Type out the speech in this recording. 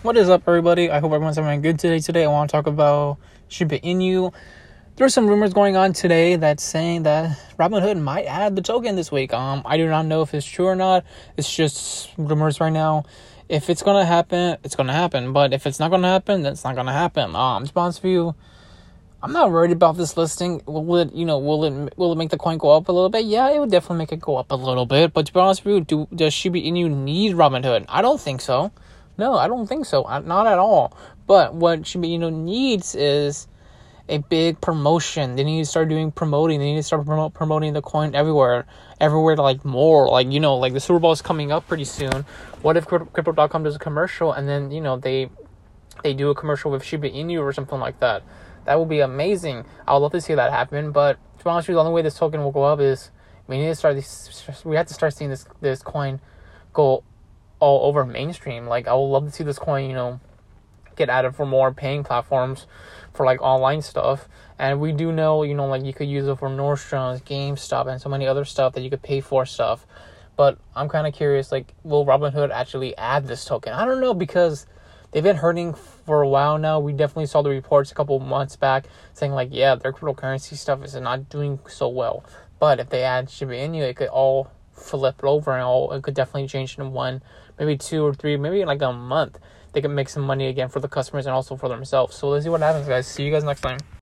What is up, everybody? I hope everyone's having a good day today. I want to talk about Shiba Inu. There's some rumors going on today that's saying that Robinhood might add the token this week. I do not know if it's true or not. It's just rumors right now. If it's gonna happen, it's gonna happen. But if it's not gonna happen, then it's not gonna happen. To be honest with you, I'm not worried about this listing. Will it make the coin go up a little bit? Yeah, it would definitely make it go up a little bit. But to be honest with you, does Shiba Inu need Robinhood? I don't think so. No, I don't think so. Not at all. But what Shiba Inu needs is a big promotion. They need to start promoting. They need to start promoting the coin everywhere, like more. Like the Super Bowl is coming up pretty soon. What if Crypto.com does a commercial and then they do a commercial with Shiba Inu or something like that? That would be amazing. I would love to see that happen. But to be honest with you, the only way this token will go up is we have to start seeing this coin go all over mainstream. Like, I would love to see this coin, get added for more paying platforms for like online stuff. And we do know, like you could use it for Nordstrom's, GameStop, and so many other stuff that you could pay for stuff. But I'm kind of curious, like, will Robinhood actually add this token? I don't know, because they've been hurting for a while now. We definitely saw the reports a couple of months back saying like, yeah, their cryptocurrency stuff is not doing so well. But if they add Shiba Inu, it could all flip over and it could definitely change in 1, maybe 2 or 3, maybe like a month. They can make some money again for the customers and also for themselves. So let's see what happens, guys. See you guys next time.